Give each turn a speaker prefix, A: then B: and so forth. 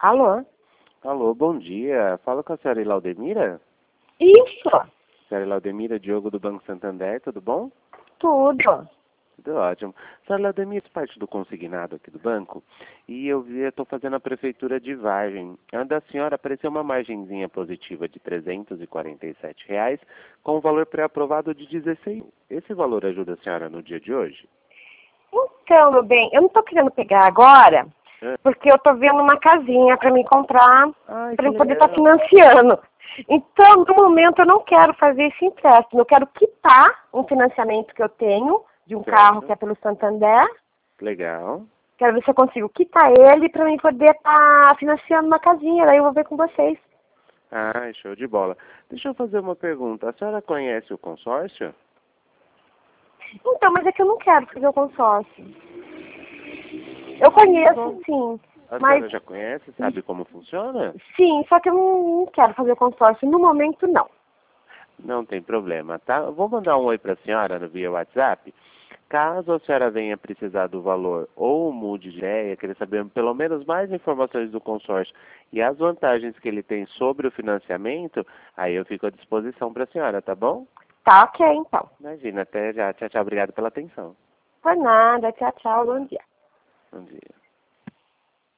A: Alô?
B: Alô, bom dia. Fala com a senhora Ilaudemira?
A: Isso,
B: Senhora Ilaudemira, Diogo do Banco Santander, tudo bom?
A: tudo.
B: Tudo ótimo. Senhora Ilaudemira, faz parte do consignado aqui do banco e eu estou fazendo a prefeitura de Vargem. A da senhora apareceu uma margenzinha positiva de R$ 347 com o valor pré-aprovado de 16. Esse valor ajuda a senhora no dia de hoje?
A: Então, meu bem, eu não tô querendo pegar agora,
B: É.
A: porque eu tô vendo uma casinha para me comprar,
B: Ai,
A: para
B: que
A: eu poder estar
B: legal.
A: financiando. Então, no momento, eu não quero fazer esse empréstimo. Eu quero quitar um financiamento que eu tenho de um carro
B: Certo.
A: que é pelo Santander.
B: Legal.
A: Quero ver se eu consigo quitar ele para mim poder estar financiando uma casinha. Daí eu vou ver com vocês.
B: Ah, show de bola. Deixa eu fazer uma pergunta. A senhora conhece o consórcio?
A: Então, mas é que eu não quero fazer o consórcio. Eu conheço, sim,
B: A
A: mas
B: senhora já conhece, sabe como funciona?
A: sim, só que eu não quero fazer consórcio. No momento, não.
B: Não tem problema, tá? Eu vou mandar um oi para a senhora no via WhatsApp. Caso a senhora venha precisar do valor ou mude de ideia, querer saber pelo menos mais informações do consórcio e as vantagens que ele tem sobre o financiamento, aí eu fico à disposição para a senhora, tá bom?
A: Tá ok, então.
B: Imagina, até já. Tchau, tchau. Obrigado pela atenção.
A: Por nada. Tchau, tchau. Bom dia.
B: Bom dia.